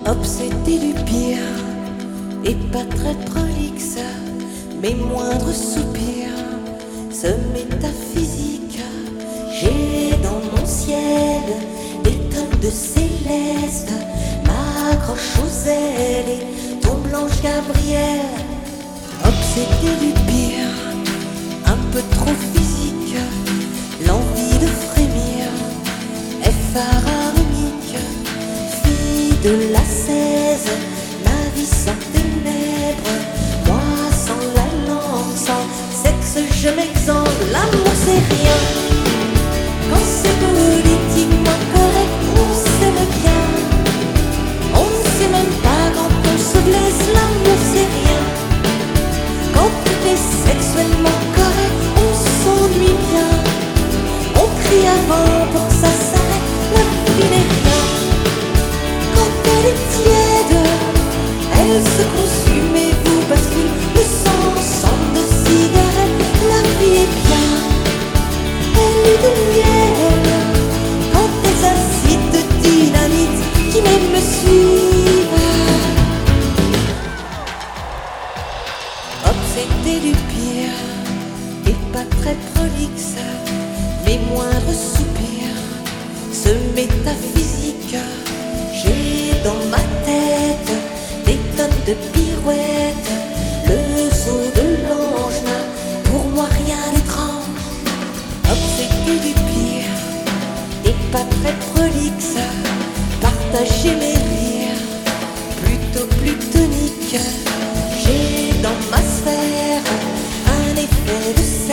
Obsédé du pire et pas très prolixe, mes moindres soupirs se métaphysique. J'ai dans mon ciel des tonnes de céleste, m'accroche aux ailes et ton blanche Gabrielle. Obsédé du pire, un peu trop physique, l'envie de frémir est pharaonique. Fille de la 16, ma vie sans ténèbres, moi sans la langue, sans sexe je m'exemple. L'amour c'est rien, quand c'est politiquement correct, on s'aime bien. On ne sait même pas quand on se blesse, l'amour c'est rien. Quand tout est sexuellement correct, on s'ennuie bien. On crie avant pour que ça s'arrête, la vie n'est rien. Quand elle est tiède, elle se consume et vous bascule le sang de cigarette. La vie est bien, elle est de miel. Quand les acides de dynamite qui même me suivent. Obsédé du pire et pas très prolixe, mes moindres soupirs se métaphysique. J'ai dans ma tête des tonnes de pirouettes, le saut de l'ange n'a pour moi rien d'étrange. Obsédé du pire et pas très prolixe, partager mes rires plutôt plutonique. J'ai dans ma sphère un effet de